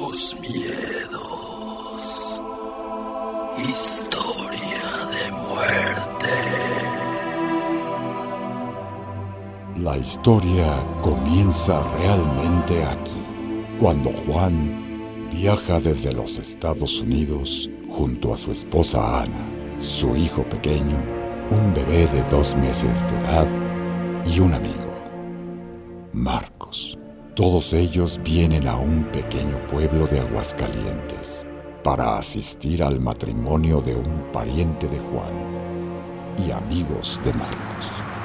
Nuevos miedos. Historia de muerte. La historia comienza realmente aquí, cuando Juan viaja desde los Estados Unidos junto a su esposa Ana, su hijo pequeño, un bebé de 2 meses de edad y un amigo, Marcos. Todos ellos vienen a un pequeño pueblo de Aguascalientes para asistir al matrimonio de un pariente de Juan y amigos de Marcos.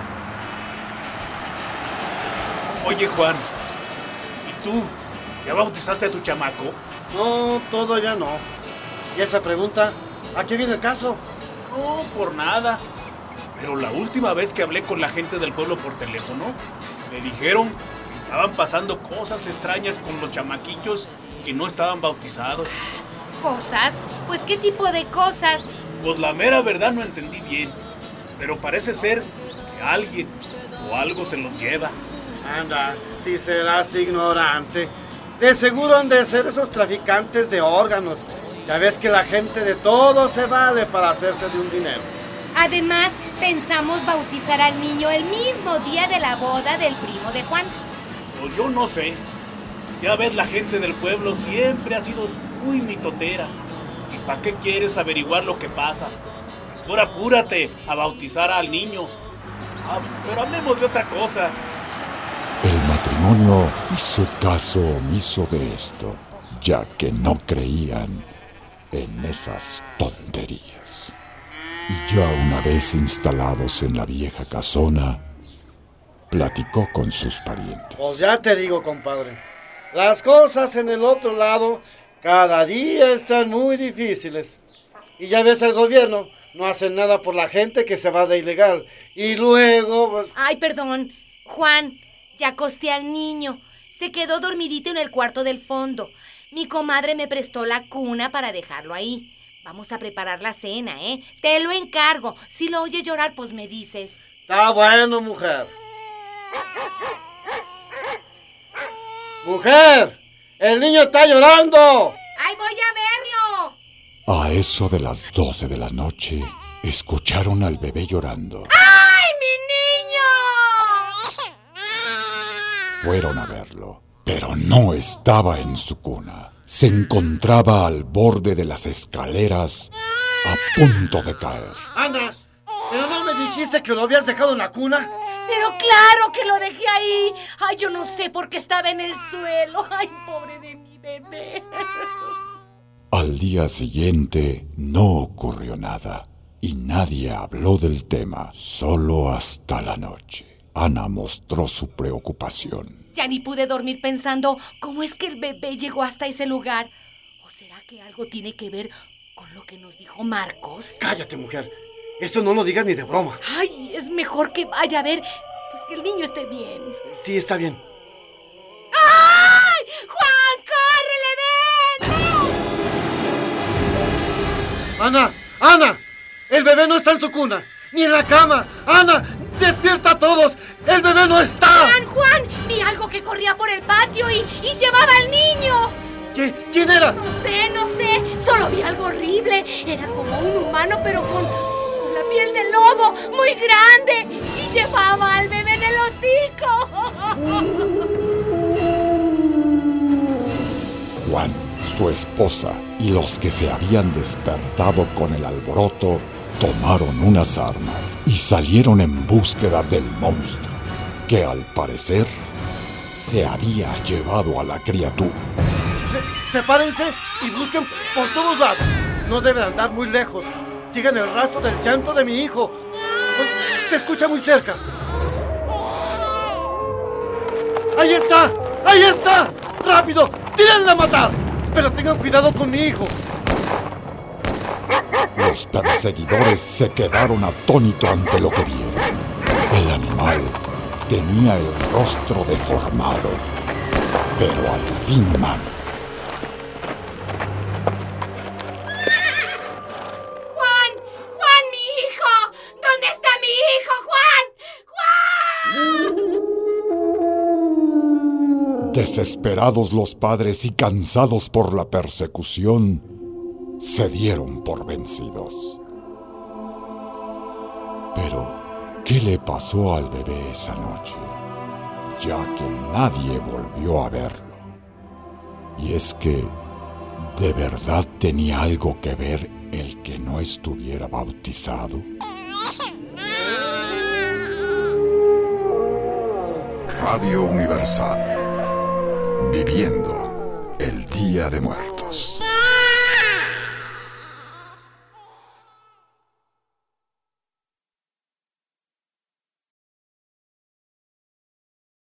Oye, Juan, ¿y tú? ¿Ya bautizaste a tu chamaco? No, todavía no. ¿Y esa pregunta? ¿A qué viene el caso? No, por nada. Pero la última vez que hablé con la gente del pueblo por teléfono, me dijeron que estaban pasando cosas extrañas con los chamaquillos que no estaban bautizados. ¿Cosas? Pues, ¿qué tipo de cosas? Pues la mera verdad no entendí bien, pero parece ser que alguien o algo se los lleva. Anda, si serás ignorante. De seguro han de ser esos traficantes de órganos. Ya ves que la gente de todo se vale para hacerse de un dinero. Además, pensamos bautizar al niño el mismo día de la boda del primo de Juan. Pues yo no sé. Ya ves, la gente del pueblo siempre ha sido muy mitotera. ¿Y para qué quieres averiguar lo que pasa? Mejor apúrate a bautizar al niño. Pero hablemos de otra cosa. El matrimonio hizo caso omiso de esto, ya que no creían en esas tonterías. Y ya una vez instalados en la vieja casona, platicó con sus parientes. Pues ya te digo, compadre, las cosas en el otro lado cada día están muy difíciles. Y ya ves, el gobierno no hace nada por la gente que se va de ilegal. Y luego, pues... Ay, perdón, Juan, ya acosté al niño. Se quedó dormidito en el cuarto del fondo. Mi comadre me prestó la cuna para dejarlo ahí. Vamos a preparar la cena, ¿eh? Te lo encargo. Si lo oyes llorar, pues me dices. Está bueno, mujer. ¡Mujer! ¡El niño está llorando! ¡Ay, voy a verlo! A eso de las 12 de la noche, escucharon al bebé llorando. ¡Ay, mi niño! Fueron a verlo, pero no estaba en su cuna. Se encontraba al borde de las escaleras, a punto de caer. Ana, ¿pero no me dijiste que lo habías dejado en la cuna? Pero claro que lo dejé ahí. Ay, yo no sé por qué estaba en el suelo. Ay, pobre de mi bebé. Al día siguiente no ocurrió nada y nadie habló del tema, solo hasta la noche. Ana mostró su preocupación. Ya ni pude dormir pensando cómo es que el bebé llegó hasta ese lugar. ¿O será que algo tiene que ver con lo que nos dijo Marcos? Cállate, mujer. Esto no lo digas ni de broma. Ay, es mejor que vaya a ver, pues que el niño esté bien. Sí, está bien. ¡Ay! ¡Juan, córrele, ven! ¡Ana! ¡Ana! El bebé no está en su cuna, ni en la cama. ¡Ana! ¡Despierta a todos! ¡El bebé no está! ¡Juan! Vi algo que corría por el patio y llevaba al niño. ¿Quién era? No sé. Solo vi algo horrible. Era como un humano, pero con la piel de lobo, muy grande. Y llevaba al bebé en el hocico. Juan, su esposa y los que se habían despertado con el alboroto tomaron unas armas y salieron en búsqueda del monstruo, que al parecer se había llevado a la criatura. Sepárense y busquen por todos lados. No deben andar muy lejos. Sigan el rastro del llanto de mi hijo. Se escucha muy cerca. ¡Ahí está! ¡Ahí está! ¡Rápido! ¡Tírenla a matar! Pero tengan cuidado con mi hijo. Los perseguidores se quedaron atónitos ante lo que vieron. El animal tenía el rostro deformado, pero al fin humano. ¡Juan, mi hijo! ¿Dónde está mi hijo, Juan? ¡Juan! De Desesperados los padres y cansados por la persecución, se dieron por vencidos. Pero, ¿qué le pasó al bebé esa noche? Ya que nadie volvió a verlo. Y es que, ¿de verdad tenía algo que ver el que no estuviera bautizado? Radio Universal, viviendo el Día de Muertos.